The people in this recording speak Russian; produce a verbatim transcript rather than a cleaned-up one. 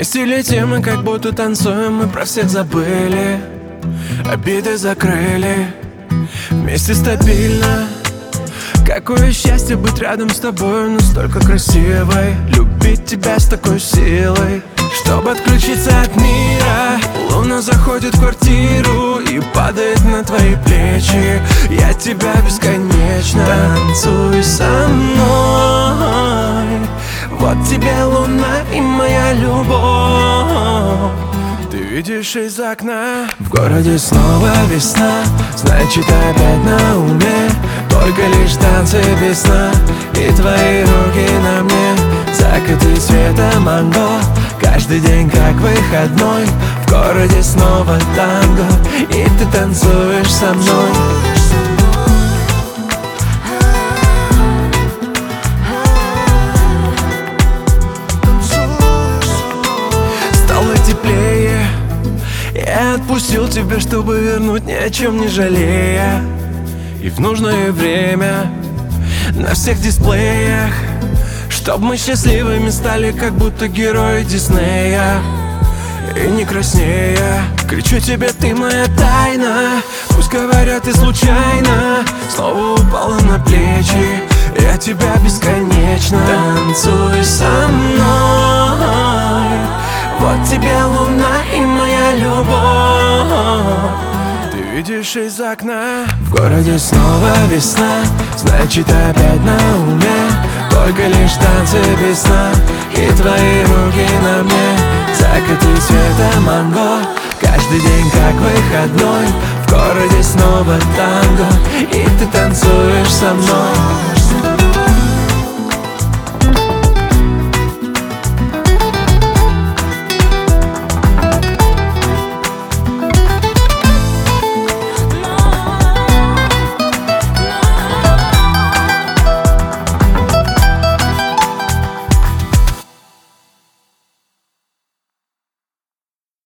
Вместе летим и как будто танцуем, мы про всех забыли, обиды закрыли. Вместе стабильно. Какое счастье быть рядом с тобой, настолько красивой, любить тебя с такой силой. Чтобы отключиться от мира, луна заходит в квартиру и падает на твои плечи. Я тебя бесконечно. Танцуй со мной, вот тебе луна и моя любовь. Ты видишь из окна, в городе снова весна, значит опять на уме только лишь танцы без сна. И твои руки на мне, закаты цвета манго. Каждый день как выходной, в городе снова танго, и ты танцуешь со мной. Стало теплее, я отпустил тебя, чтобы вернуть, ни о чем не жалея. И в нужное время на всех дисплеях, чтоб мы счастливыми стали, как будто герои Диснея. И не краснея, кричу тебе, ты моя тайна. Пусть говорят, ты случайно снова упала на плечи. Я тебя бесконечно. Танцуй со мной, вот тебе луна и моя любовь. Ты видишь из окна, в городе снова весна, значит опять на уме только лишь танцы без сна. И твои руки на мне, закаты цвета манго. Каждый день как выходной, в городе снова танго, и ты танцуешь со мной.